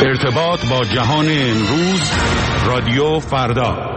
ارتباط با جهان امروز، رادیو فردا.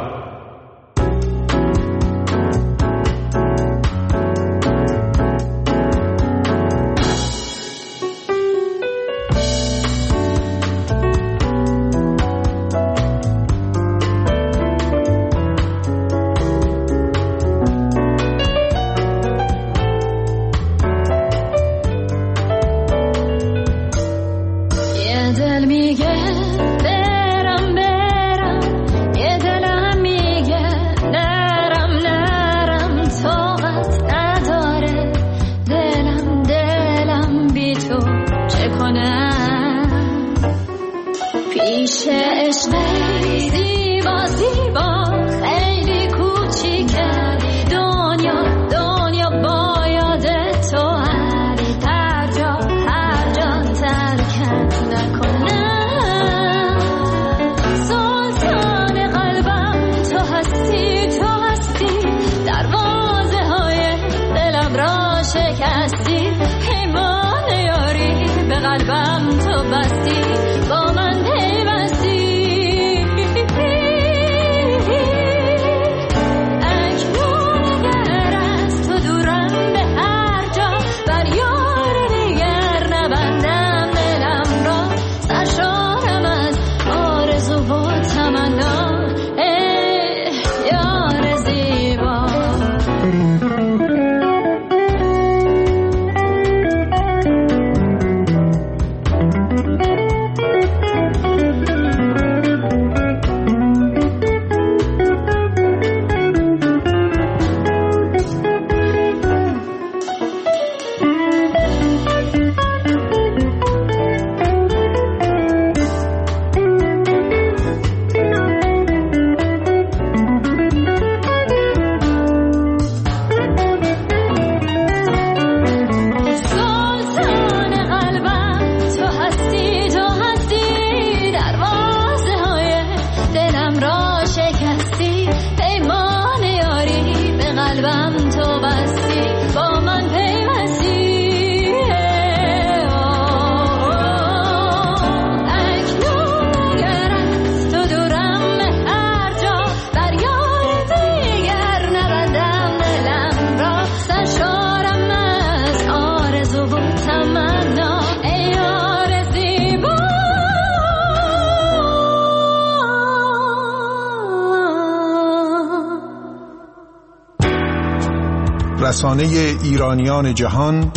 رسانه ایرانیان جهان،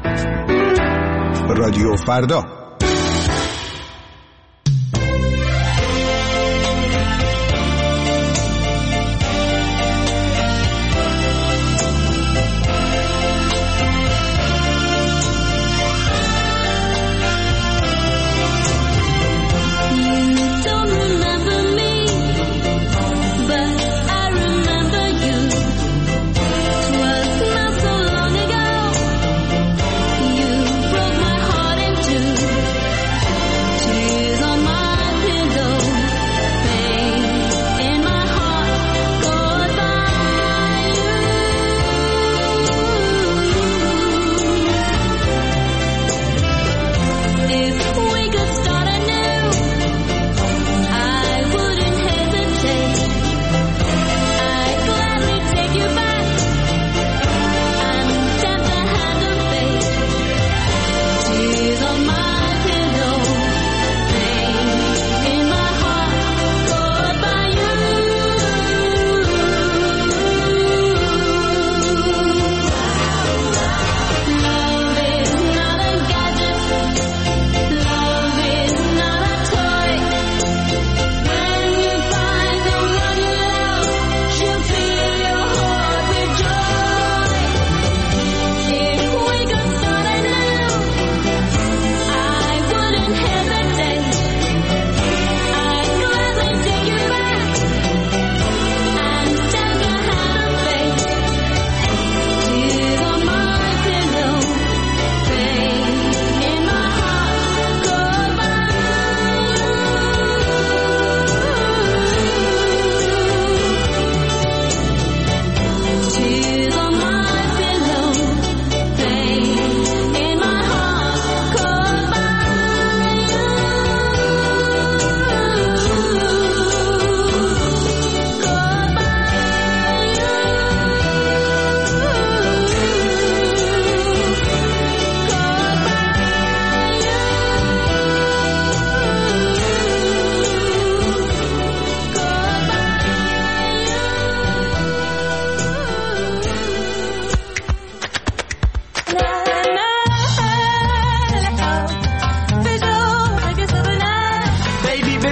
رادیو فردا. You broke my heart in two.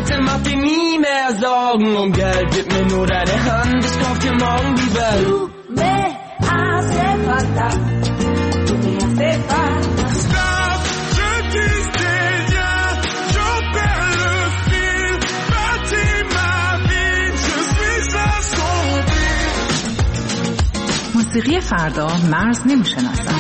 Heute macht ihr nie mehr Sorgen um Geld. Gib mir nur deine Hand, ich kauf dir morgen die Welt. Du me hace falta, du me hace falta. Stop, je disais rien, je perds le fil. Bâtis ma vie, je suis assombri. موسیقی فردا مرز نمی‌شناسد.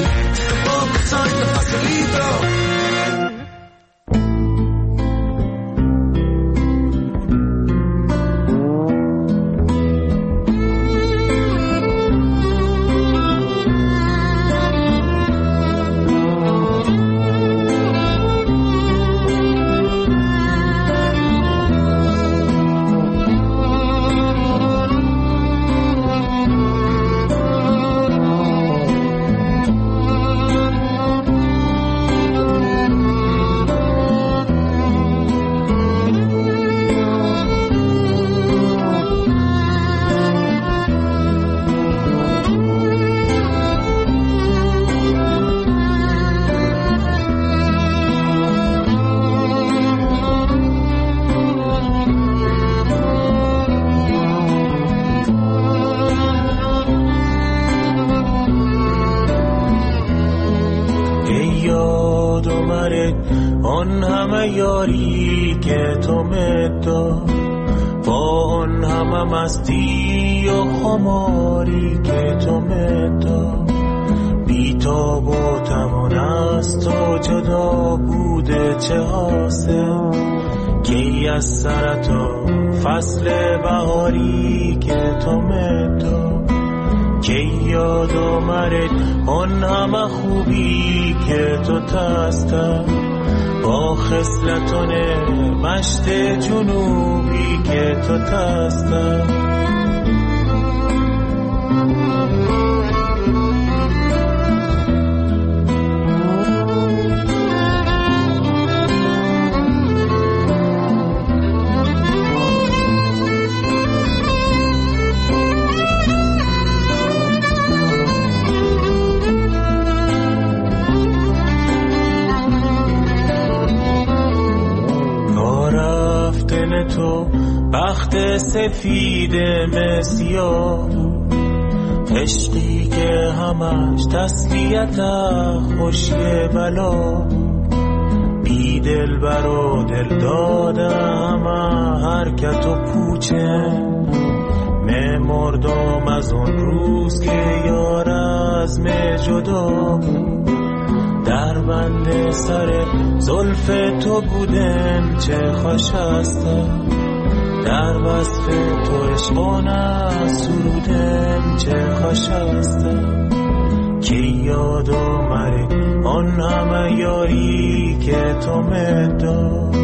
آن همه یاری که تو مداد، با آن همه مستی و خماری که تو مداد، بی‌تاب و توان از تو جدا بوده چه حاصل، کی از سر تو فصل بهاری که تو مداد، کی یاد آمد آن همه خوبی که تو تسته، با خصلتان مشت جنوبی که تو تسته. تو بخت سفید مسیاه، عشقی که همش تسلیت خوشی بلا، بی دل بر و دل داده همه حرکت و پوچه، مردم از اون روز که یار از می جدا بود، در بند سر زلف تو بودم چه خوش هستم، در وصف تو عشقانه سرودم چه خوش هستم، که یاد آمد آن همه یاری که تو مداد.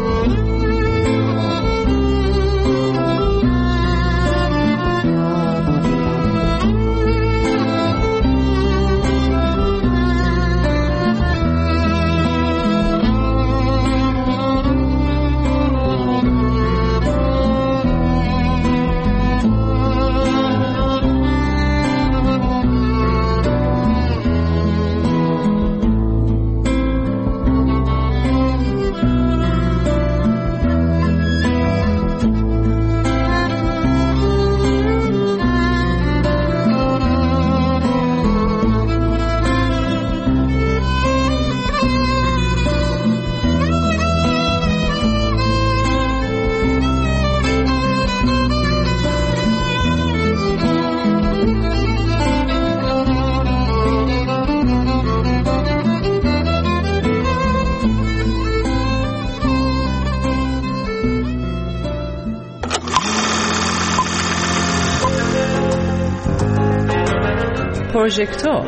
پروژکتور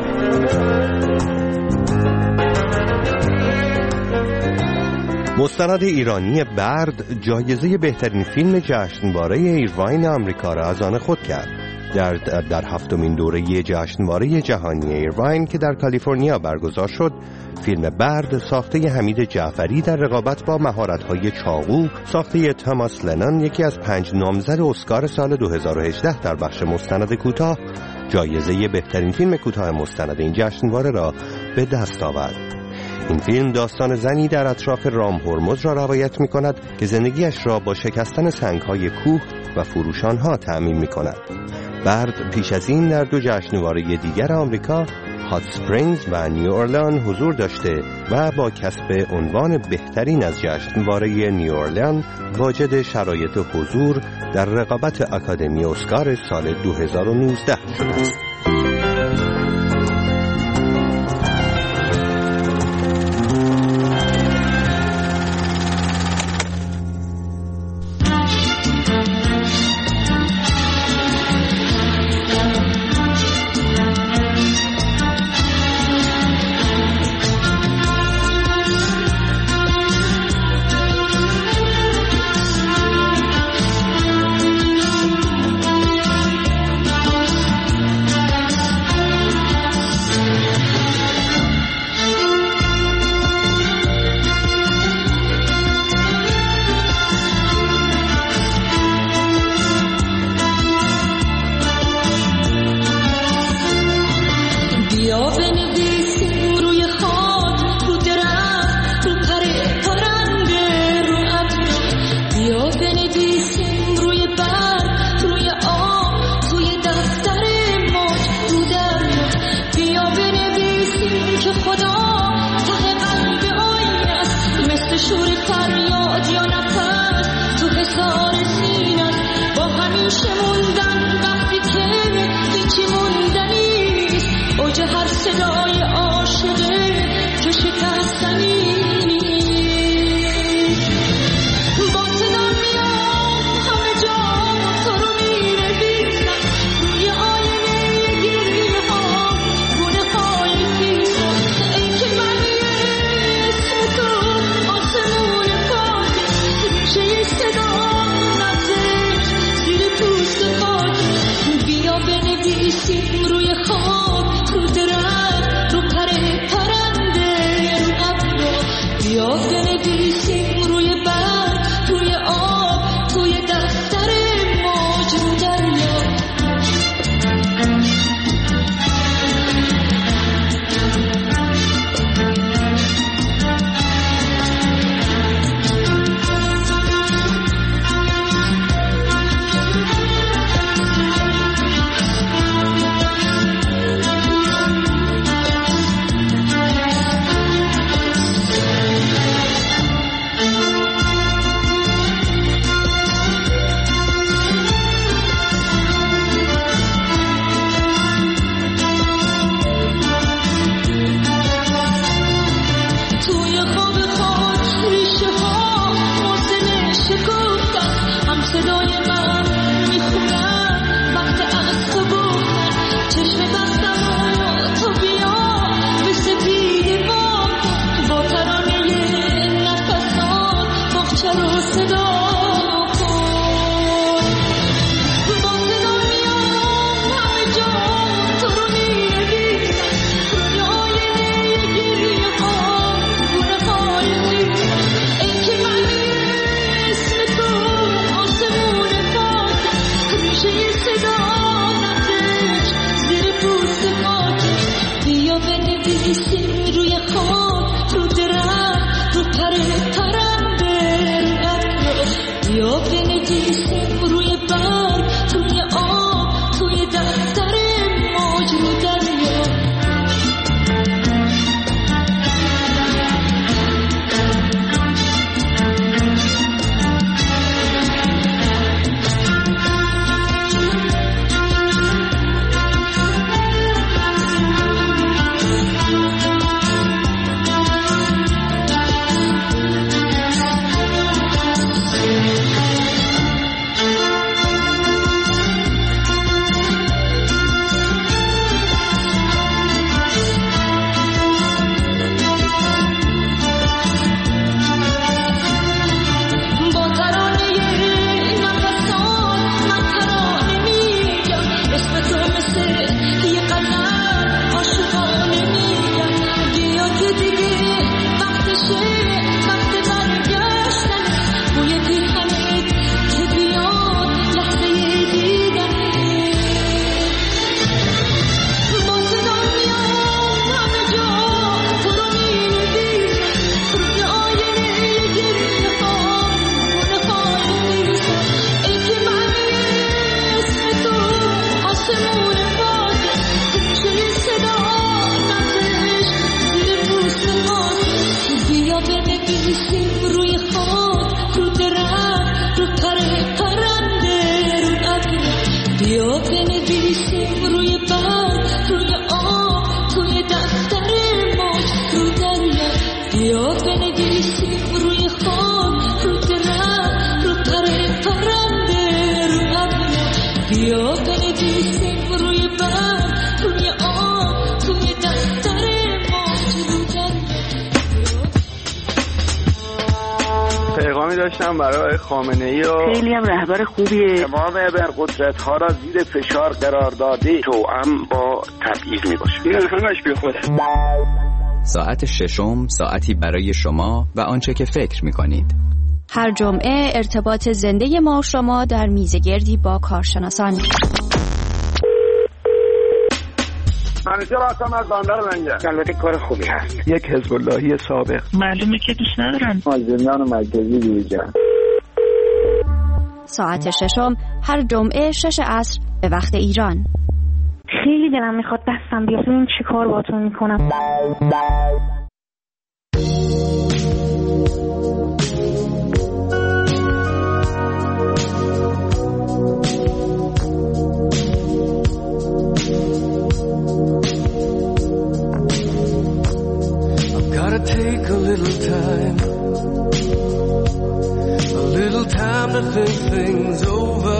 مستند ایرانی برد جایزه بهترین فیلم جشنواره ایرواین آمریکا را از آن خود کرد. در هفتمین دوره جشنواره جهانی ایرواین که در کالیفرنیا برگزار شد، فیلم برد ساخته حمید جعفری در رقابت با مهارت‌های چاقو ساخته تاماس لنان، یکی از 5 نامزد اسکار سال 2018 در بخش مستند کوتاه، جایزه بهترین فیلم کوتاه مستند این جشنواره را به دست آورد. این فیلم داستان زنی در اطراف رام هرمز را روایت می کند که زندگیش را با شکستن سنگ‌های کوه و فروشان‌ها تأمین می کند. برد پیش از این در دو جشنواره دیگر آمریکا، هات اسپرینگز و نیو اورلان حضور داشته و با کسب عنوان بهترین از جشنواره نیو اورلان واجد شرایط حضور در رقابت آکادمی اسکار سال 2019 شده است. پیغامی داشتم برای خامنه‌ای و خیلی هم رهبر خوبیه. تمام ابرقدرت‌ها را زیر فشار قرار داده، توأم با تبعیض میباشه. این همش بیخوده. ساعت ششم، ساعتی برای شما و آنچه که فکر می‌کنید. هر جمعه ارتباط زنده ما و شما در میزگردی با کارشناسان. منیجر هستم از بندر لنگر. البته کار خوبی هست. یک حزب اللهی سابق. معلومه که دوست ندارن. مازندران و مرکزی بیرجن. ساعت ششم هر جمعه 6 عصر به وقت ایران. خیلی دلم میخواد دستم بیاد. این چی کار باتون میکنم؟ Take a little time to think things over.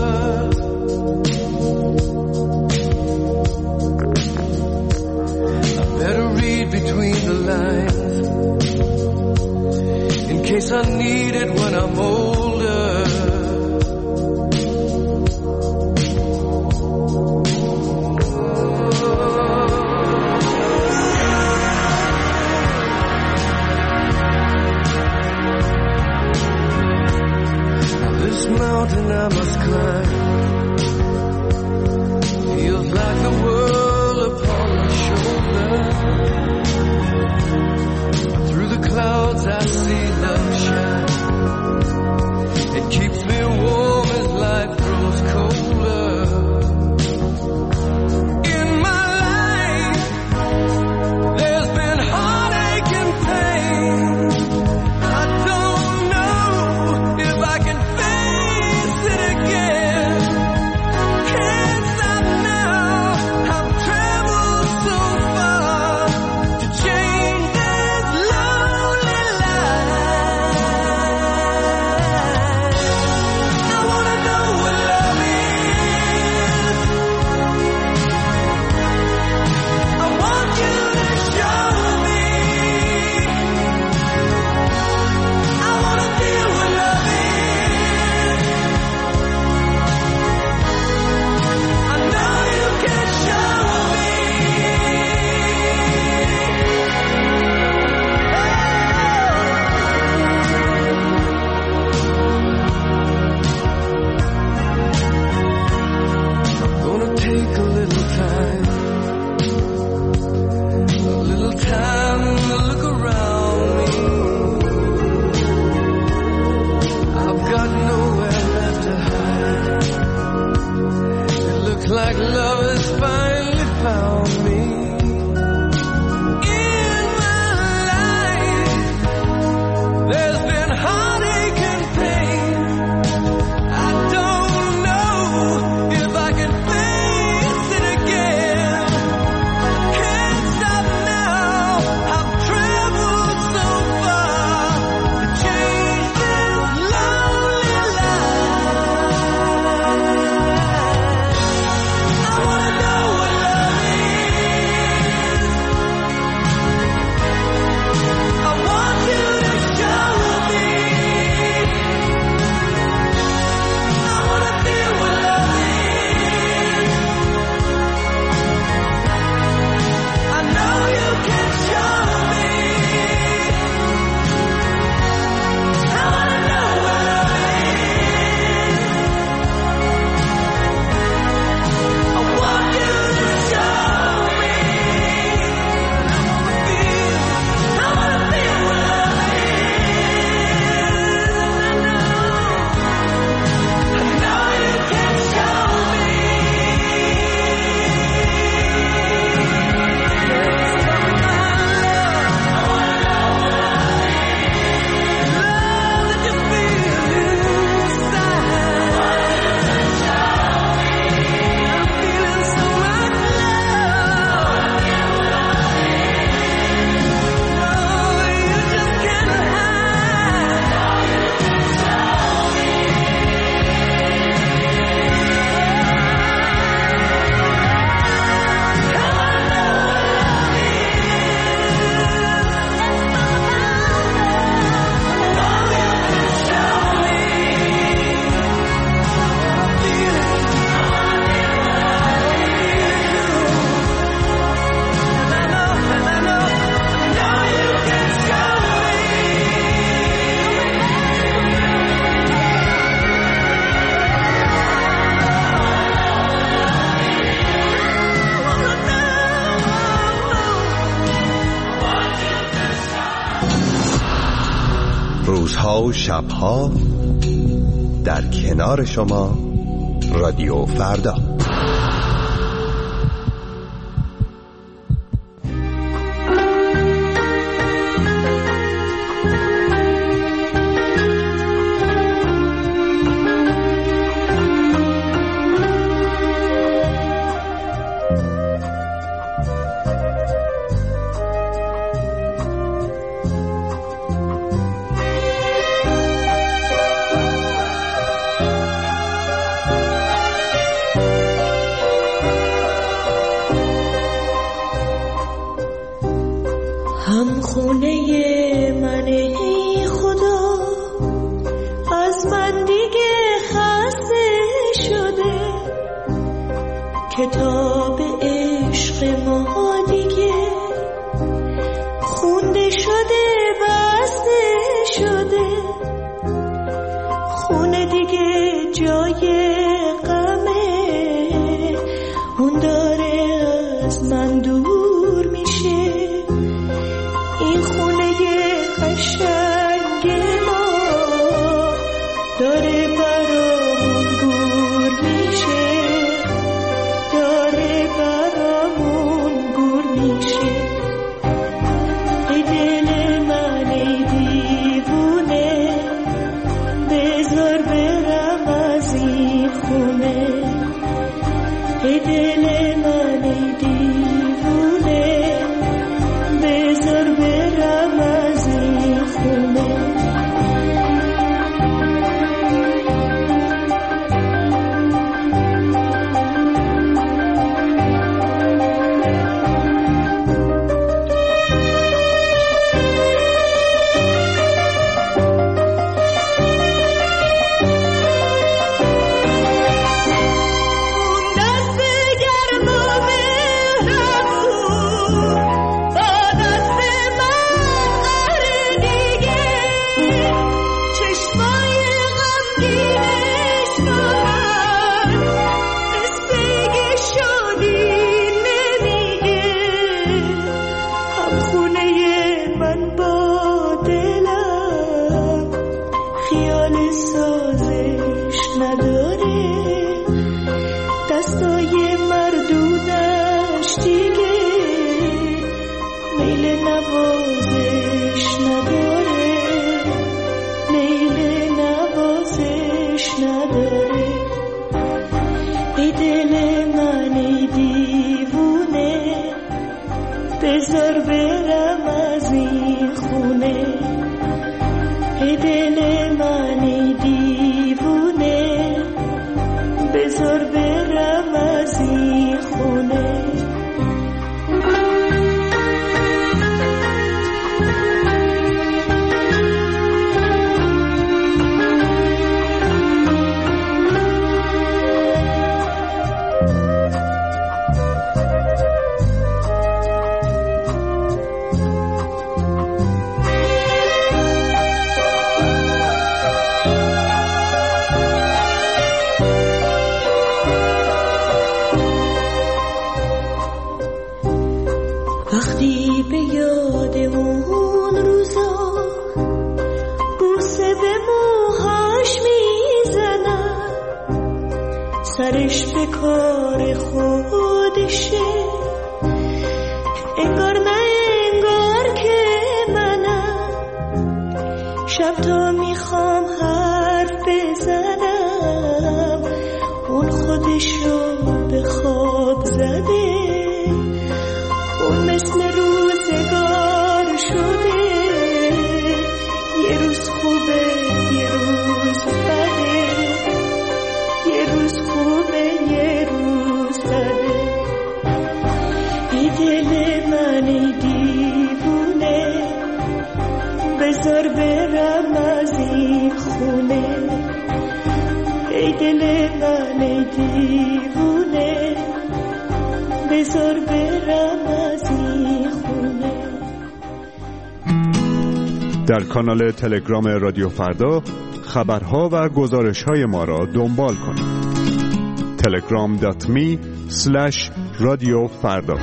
I better read between the lines in case I need it when I'm older. Mountain I must climb feels like the world upon my shoulder. Through the clouds I see love shine. It keeps me warm as life grows colder. In my life there's been heartache and pain. I don't know if I can روزها و شبها در کنار شما رادیو فردا. هم خونه من ای خدا، از من دیگه خسته شده، کتاب عشق ما دیگه خونده شده، بسته شده، خونه دیگه جای غمه، اون داره از من دور میشه. این خونه قشنگ ما داره برامون گور میشه، داره برامون گور میشه. ای دل من ای دیوونه، بذار برم از این خونه. ای دل من ای دیوونه، بذار برم از این خونه. بذار برم از این خونه. ای دل من ای دیوونه، بذار برم از این خونه. وقتی به یاد اون روزا بوسه به موهاش میزنم، سرش به کار خودشه، انگار نه انگار که منم. شب تا میخوام حرف بزنم، اون خودشو به خواب زده، اون مثل روزگار شده، یه روز خوبه یه روز بده، یه روز خوبه یه روز بده. ای دل من ای دیوونه، بذار برم از این خونه. ای دل من ای دیوونه، بذار برم از این خونه. در کانال تلگرام رادیو فردا خبرها و گزارش‌های ما را دنبال کنید. telegram.me/رادیوفردا.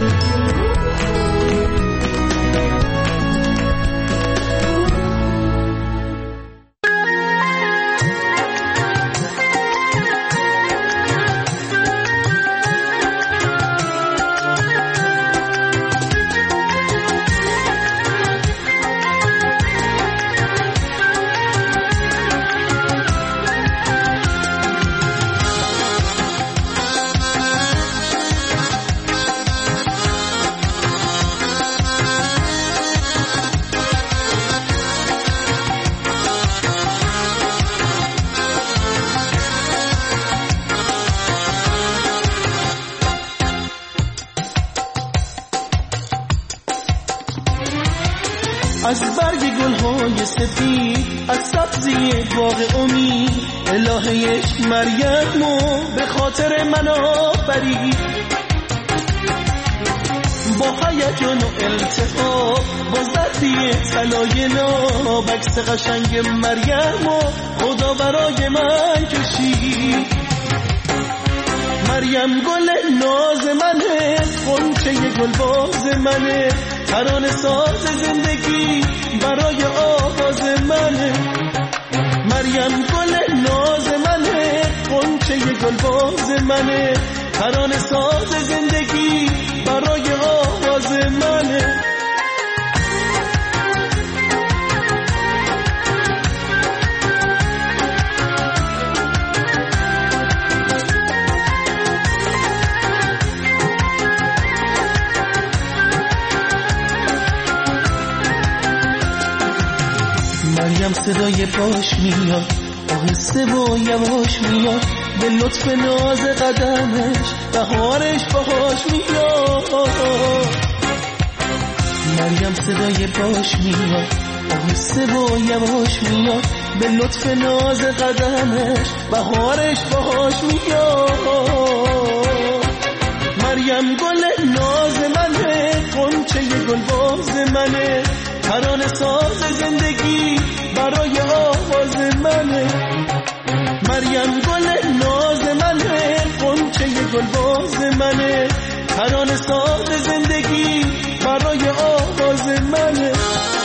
از سبزی باغ امید، الهه عشق مریمو به خاطر من آفرید. با هیجان و التفات، با زردی طلای ناب، عکس قشنگ مریمو خدا برای من کشید. مریم گل ناز منه، غنچه گل باز منه، ترانه ساز زندگی برای آواز منه. مریم گل ناز منه، غنچه گل باز منه، ترانه ساز زندگی برای آواز منه. مریم صدای پاش میاد، آهسته و یواش میاد، به لطف ناز قدمش بهارش باهاش میاد. مریم صدای پاش میاد، آهسته و یواش میاد، به لطف ناز قدمش بهارش باهاش میاد. مریم گل ناز منه، غنچه گل باز منه، ترانه ساز زندگی برای آواز منه. مریم گل ناز منه، غنچه گل باز منه، ترانه ساز زندگی برای آواز منه.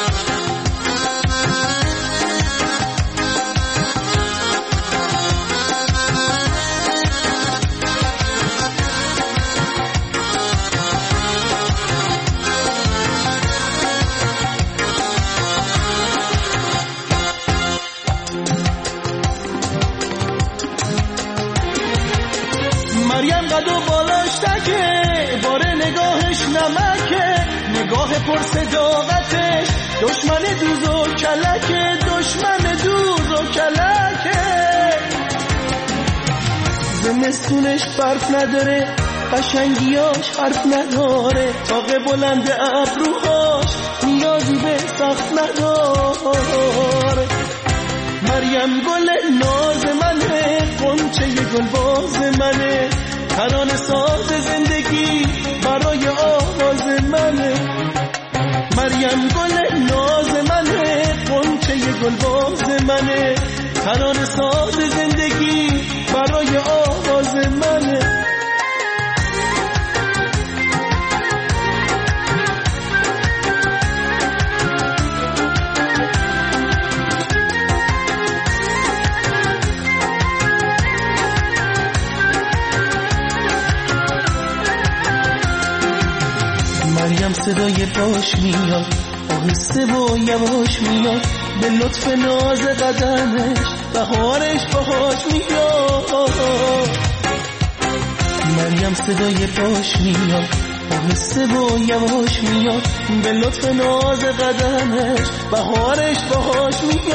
مریم قد و بالاش تکه، باره نگاهش نمکه، نگاه پر صداقتش دشمن دوز و کلکه، دشمن دوز و کلکه. زمستونش برف نداره، قشنگیاش حرف نداره، تاق بلند ابروهاش نیازی به سخت نداره. مریم گل ناز منه، غنچه گل باز منه، ترانه ساز زندگی برای آواز منه. مریم گل ناز منه، غنچه گل باز منه، ترانه ساز زندگی برای آواز منه. مریم صدای پاش میاد، آهسته و یواش میاد، به لطف ناز قدمش بهارش باهاش میاد. مریم صدای پاش میاد، آهسته و یواش میاد، به لطف ناز قدمش بهارش باهاش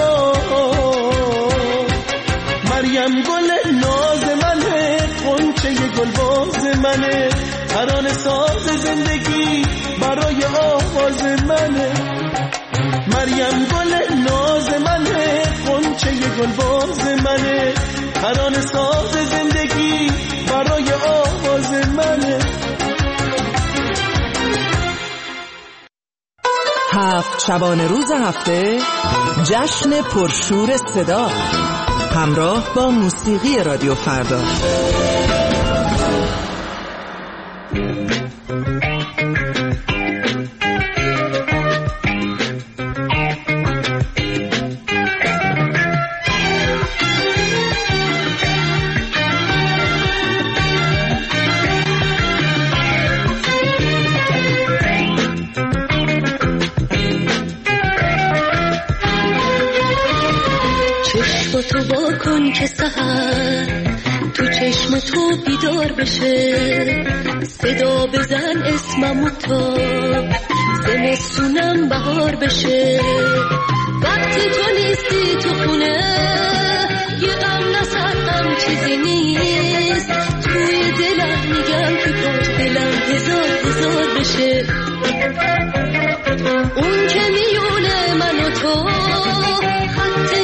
میاد. مریم گل ناز منه، غنچه گل باز منه، ترانه ساز زندگی برای آواز منه. مریم گل ناز منه، غنچه گل باز منه، ترانه ساز زندگی برای آواز منه. 7 شبانه روز هفته، جشن پرشور صدا، همراه با موسیقی رادیو فردا. تو با کن که سحر تو چشم تو بیدار بشه، صدا بزن اسممو تا زمستونم بهار بشه. وقتی تو نیستی تو خونه، یه غم نسر غم چیزی نیست، توی دلم میگم که کاش دلم هزار بشه. اون که میونه من و تو، خط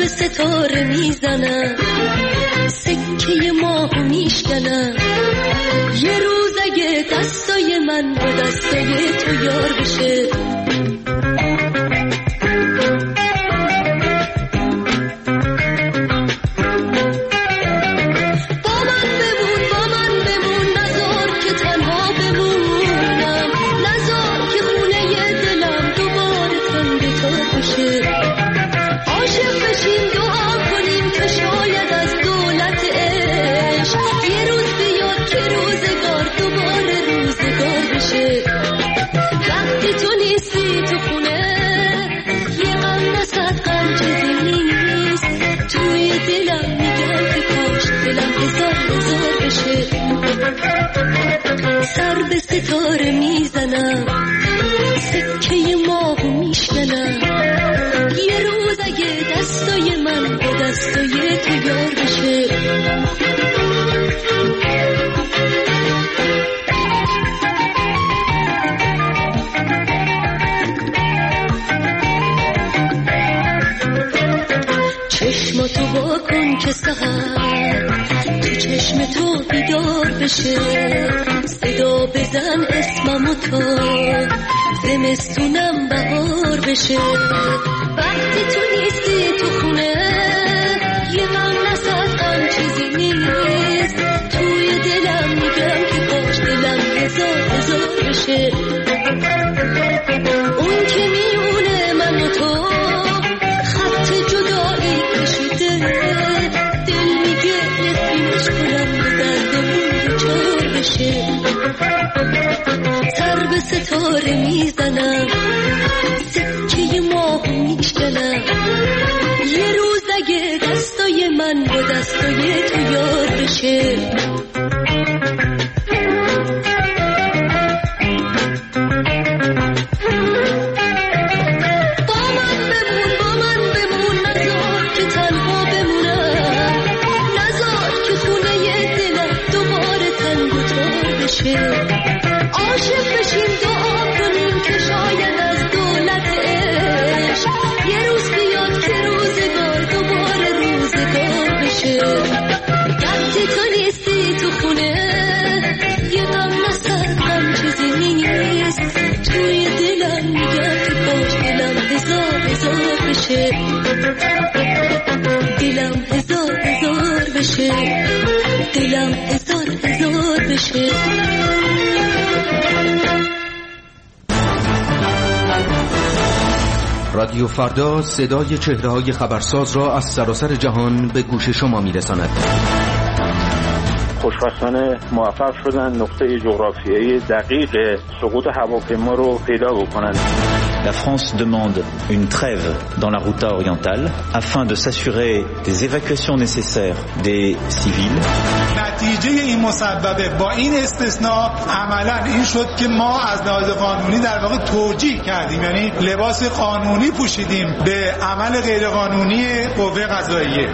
به ستاره میزنم، سکه ماهو میشکنم. یه روز اگه دستای من با دستای تو یار بشه، سر به ستاره میزنم، سکه ماهو میشکنم. یه روز اگه دستای من با دستای تو یار بشه، چشماتو وا کن که سحر تو چشم تو بیدار بشه. صدا بزن اسممو تا زمستونم بهار بشه. وقتی تو نیستی تو خونه، یه غم نسد غم چیزی نیست. توی دلم میگم که کاش دلم هزار بشه. اون که میونه من و تو خط جدایی کشیده، دل میگه نفرینش کنم به دردمون دوچار بشه. سر به ستاره میزنم، سکه ماهو میشکنم. یه روز اگه دستای من با دستای تو یار بشه، عاشق بشیم دعا کنیم که شاید از دولت عشق یه روز بیاد که روزگار دوباره روزگار بشه. وقتی تو نیستی تو خونه، یه غم نسد غم چیزی نیست. توی دلم میگم که کاش دلم هزار بشه. دلم هزار بشه. دلم هزار بشه. رادیو فردا صدای چهره‌های خبرساز را از سراسر جهان به گوش شما می‌رساند. خوشبختانه موفق شدن نقطه جغرافیایی دقیق سقوط هواپیما رو پیدا بکنن. La France demande une trêve dans la Ghouta orientale afin de s'assurer des évacuations nécessaires des civils. نتیجه این مسببه با این استثناء عملاً این شد که ما از لحاظ قانونی در واقع توجیه کردیم، یعنی لباس قانونی پوشیدیم به عمل غیرقانونی قوه قضاییه.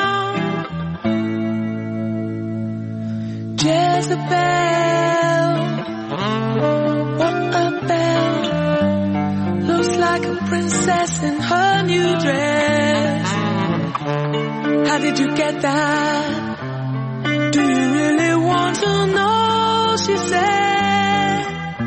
Jezebel like a princess in her new dress. How did you get that? Do you really want to know? She said.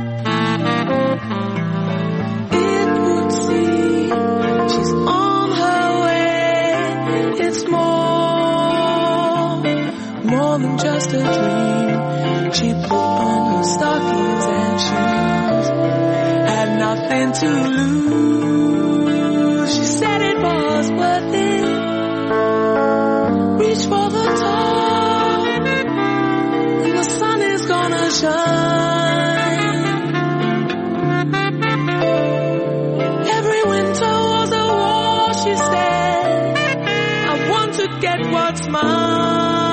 It would seem she's on her way. It's more than just a dream. She put on her stockings and shoes, had nothing to lose. She said it was worth it. Reach for the top, and the sun is gonna shine. Every winter was a war, she said. I want to get what's mine.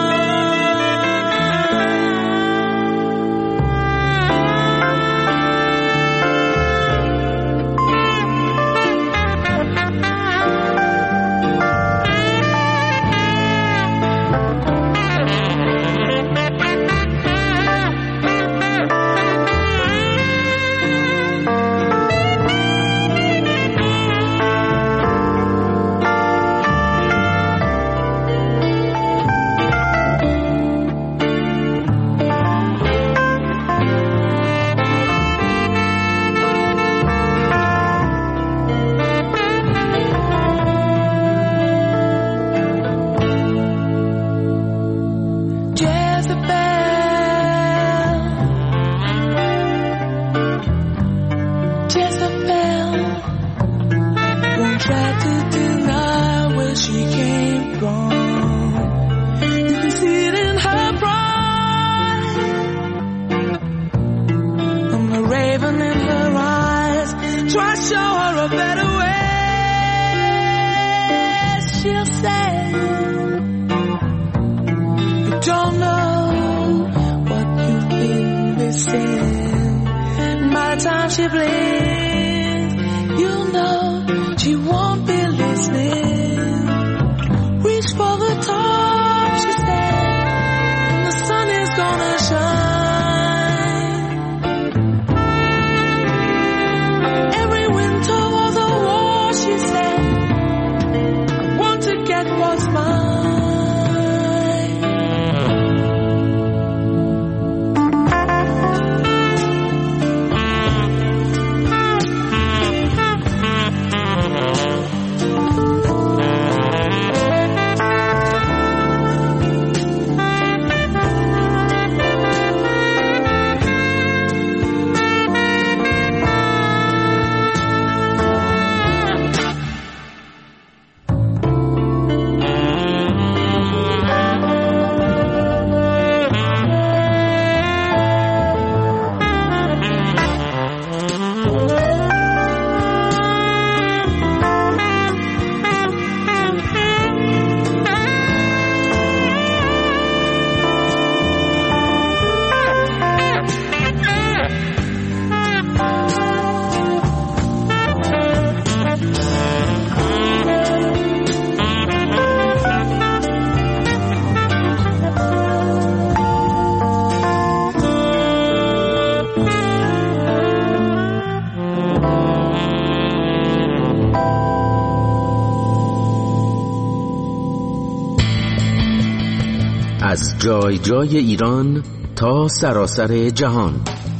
از جای جای ایران تا سراسر جهان.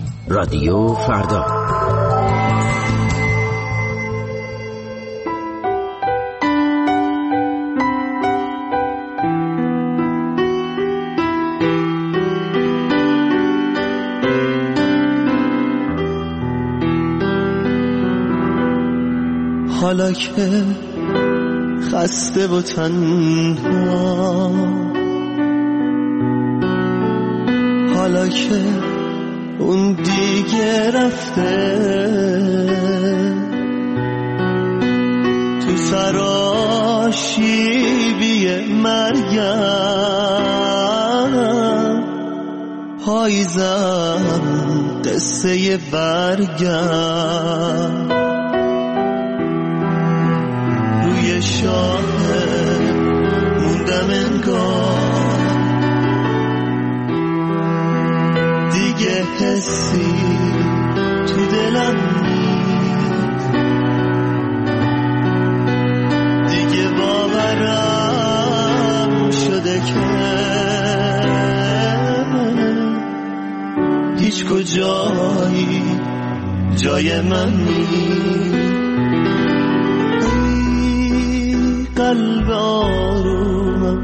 رادیو فردا. حالا که خسته و تنها، حالا که اون دیگه رفته، تو سراشیبی مرگم پاییزم قصه برگم، روی شاهد موندم انگار، دیگه حسی تو دلم نیست، جای منی. ای قلب آرومم،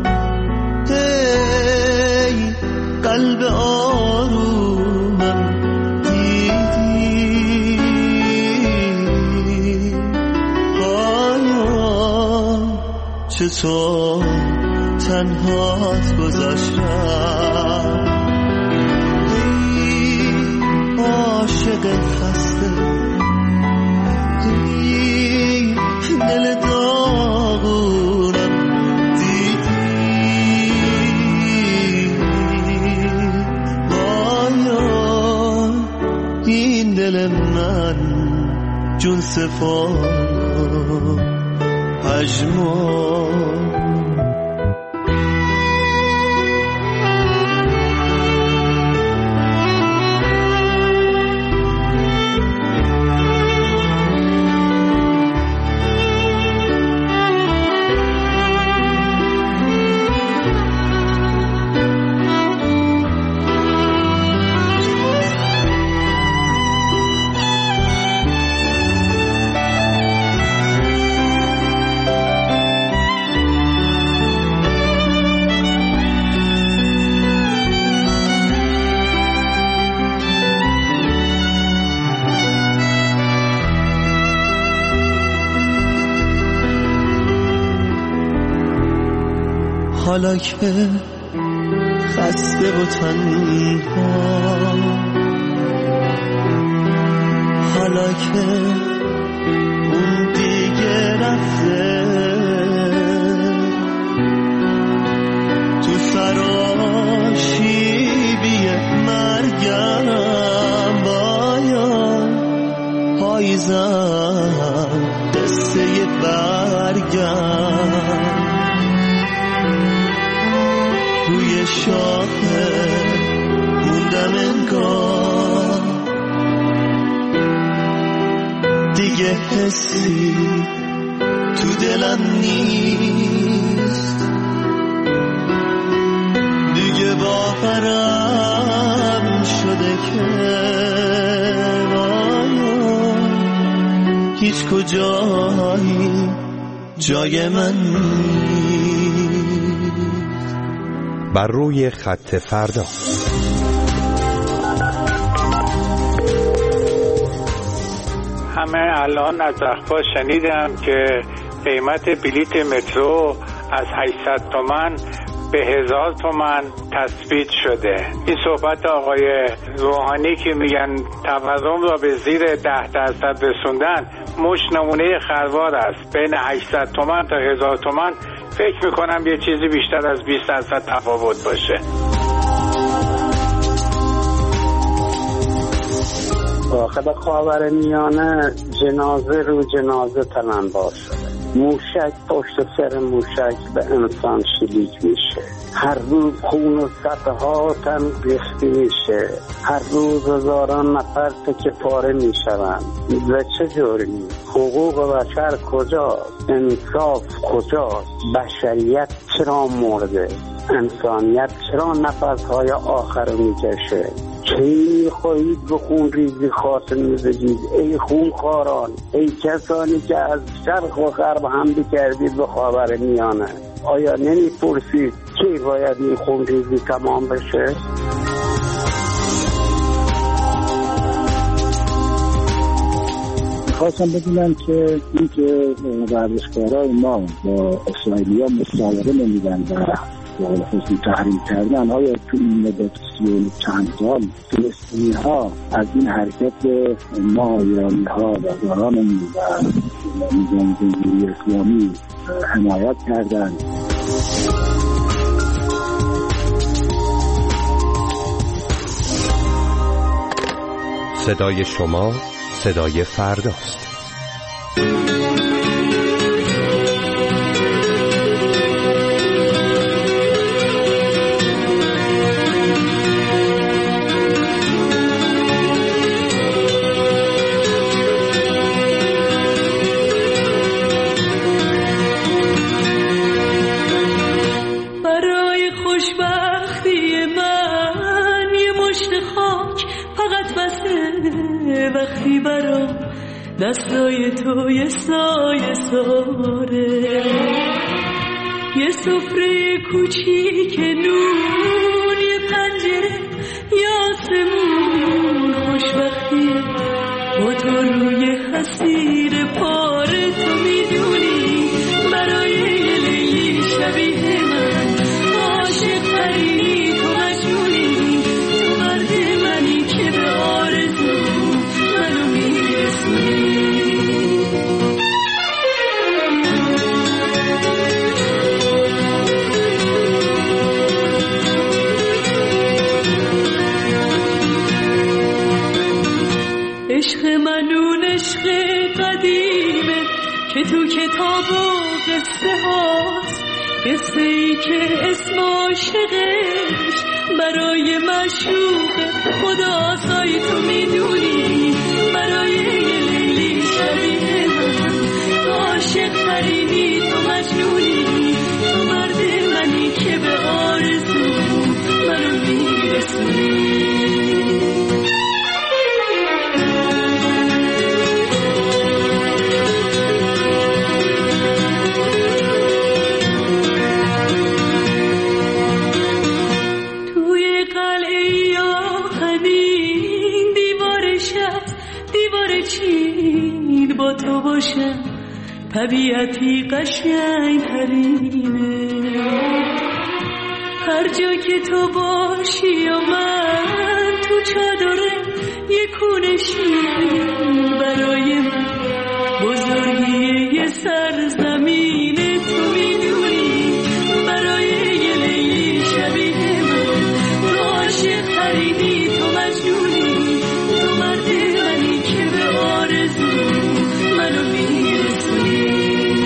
ای قلب آرومم، دیدی آیا چطور تنهات گذاشتم؟ ای عاشق خسته، ای دل داغونم، دیدی آیا این دل من جون سفار پژمرد؟ حالا که خسته و تنها، حالا که اون دیگه رفته، تو سراشیبی مرگم باید پاییزم قصه برگم، روی شاخه موندم انگار، دیگه حسی تو دلم نیست، دیگه باورم شده که هیچ کجایی جای من نیست. بر روی خط فردا. همه الان از اخبار شنیدم که قیمت بلیت مترو از 800 تومان به 1000 تومان تثبیت شده. این صحبت آقای روحانی که میگن تورم را به زیر 10% رسوندن مش نمونه خروار است. بین 800 تومان تا 1000 تومان فکر میکنم یه چیزی بیشتر از 20% تفاوت باشه. داخل خاورمیانه جنازه رو جنازه تلمبار شده. موشک پشت سر موشک به انسان شلیک میشه. هر روز خون و سطحها تن ریخته میشه. هر روز هزاران نفر تکه پاره میشوند. و چه جوری؟ حقوق بشر کجاست؟ انصاف کجاست؟ بشریت چرا مرده؟ انسانیت چرا نفسهای آخر رو میکشه؟ کی خواهید به خون ریزی خاتمه بدید؟ ای خونخواران، ای کسانی که از شرق و غرب حمله کردید به خاورمیانه، آیا نمیپرسید کی باید این خون ریزی تمام بشه؟ خواستم بدونم که این که ورزشکارای ما با اسرائیلیا مسابقه نمیدن و با خصوصی تحریم کردن، آیا تو این مدت 30 چند سال فلسطینی ها از این حرکت ما ایرانی ها و دارانمون و نظام جمهوری اسلامی حمایت کردن؟ صدای شما صدای فرداست. برای خوشبختی من یه مشت خاک فقط بسه، وقتی برای دستای تو یه سایه ساره، یه سفره کوچیک نون، یه پنجره یه آسمون خوشبختی با تو روی حسیر پاره. تو میدونی برای یه لیلی شبیه من عاشق ترینی، تو مجنونی، تو مرد منی که به آرزو منو میرسونی. عشق منون عشق قدیمه که تو کتاب و قصه هاست، قصه ای که اسم عاشقش برای معشوق خداست. آی تو میدونی برای یه لیلی شبیه من عاشق ترینی، تو مجنونی، تو مرد منی که به آرزو منو میرسونی. با تو باشم طبیعتی قشنگ ترینه، هر جا که تو باشی و من تو چادره یه کونشین برای من بزرگی یه سرزمینه. تو میدونی برای یه لیلی شبیه من تو عاشق ترینی، تو مجنونی، تو مرد منی که به آرزو منو میرسونی.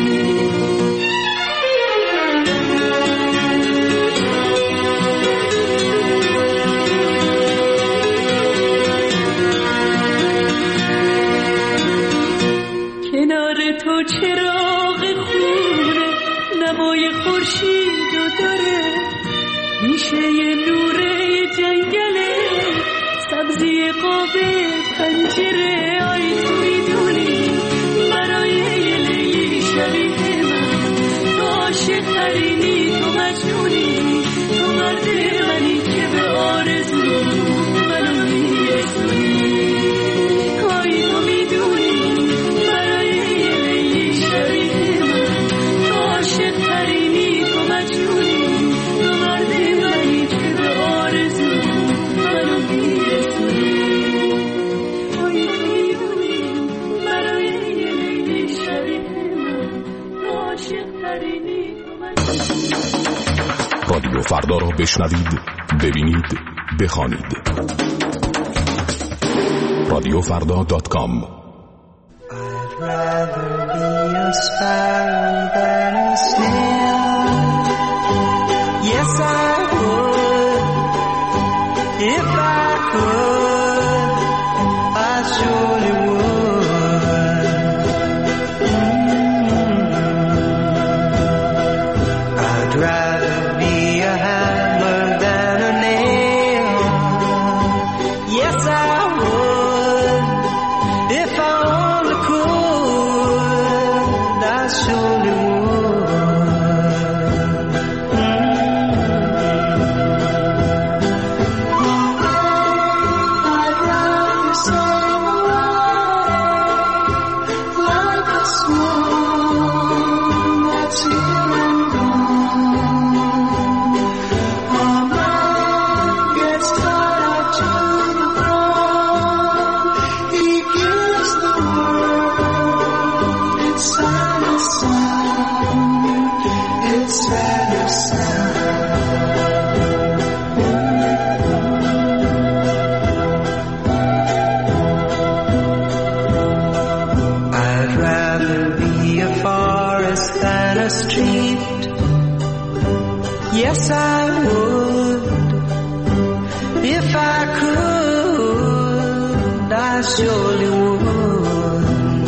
کنار تو چراغ خونه نمای خورشیدو داره، میشه یه نوره جنگله سبزی قاب پنجره. آی تو میدونی برای یه لیلی شبیه من تو عاشق ترینی، تو مجنونی، تو مرد منی که به آرزو منو میرسونی. آی تو میدونی برای یه لیلی شبیه من تو عاشق ترینی، تو مجنونی، تو مرد منی که به آرزو منو میرسونی. آی تو میدونی برای یه لیلی شبیه من تو عاشق ترینی، تو مجنونی. رادیو فردا را بشنوید، ببینید، بخوانید. radiofardha.com. I'd rather be a sparrow than a snail. Yes, I would. If I could, I surely would. I'd rather be a hammer than a nail. Yes, I would. If I only could, I surely would. I'd rather sail away like a swan that's here and gone. Our man gets tied up to the ground. He gives the world its saddest sound, its saddest sound. I'd rather be a forest than a street. Yes, I would. If I could, I surely would.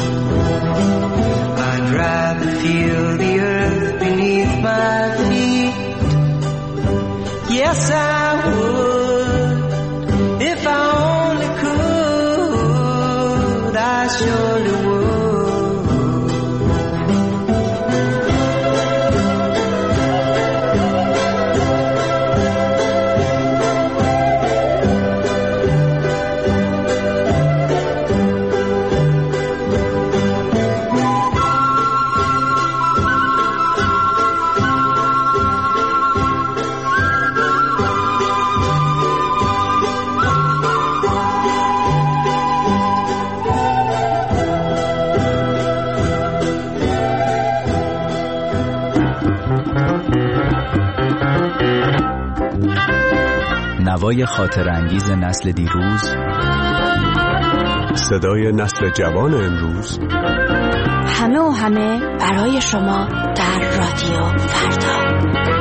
I'd rather feel the earth beneath my feet. Yes, I would. If I only could, I surely would. نوای خاطرانگیز نسل دیروز، صدای نسل جوان امروز، همه و همه برای شما در رادیو فردا.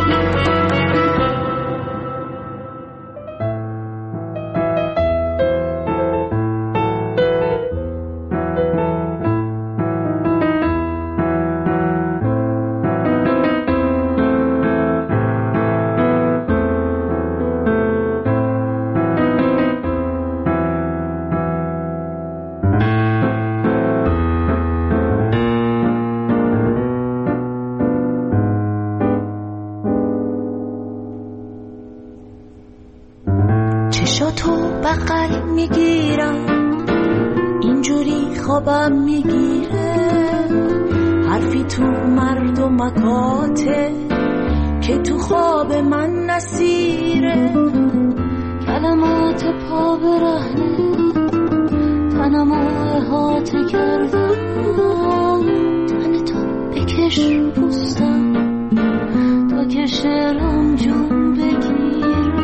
چشاتو بغل میگیرم اینجوری خوابم میگیره، حرفی تو مردمکاته که تو خواب من نسیره، کلمات پا برهنه تنمو احاطه کردم، تن تو بکش پوستم تا که شعرم جون بگیرم،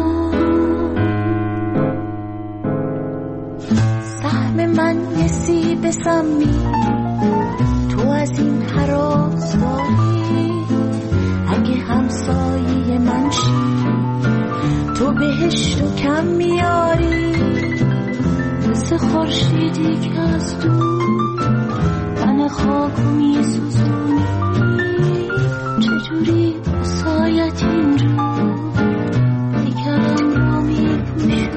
من نصیب سمی تو از این هراس داری، اگه همسایه من شی تو بهشتو کم میاری، مثل خورشیدی که از دور تن خاکو میسوزونی، چجوری سایت اینجا دیگرم رو میپوشونی.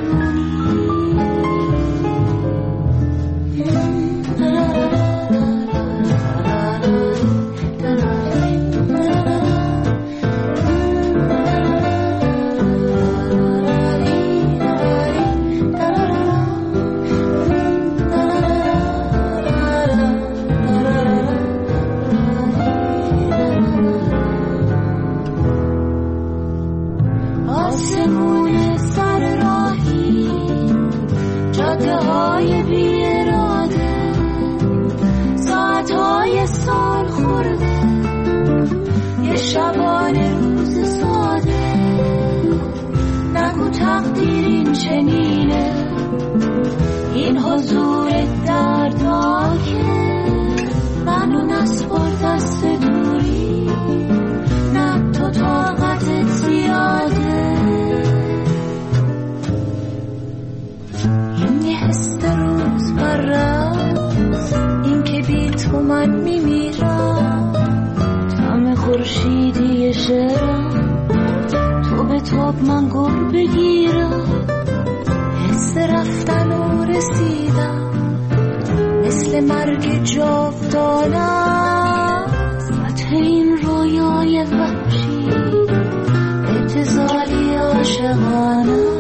آسمون سر راهی جاده های بی اراده، ساعتهای سال خورده یه شبانه روز ساده، نگو تقدیر این چنینه، این حضور دردناکه، منو نسپار دست دوری، نه تو طاقتت زیاده، این یه حس روز برست، این که بی تو من میمیرم، طعم خورشیدی شعرم تو به تاب من گل بگیرم، حس رفتن و رسیدم مثل مرگ جاودانم، فتح این رویای وحشی ابتذالی عاشقانم.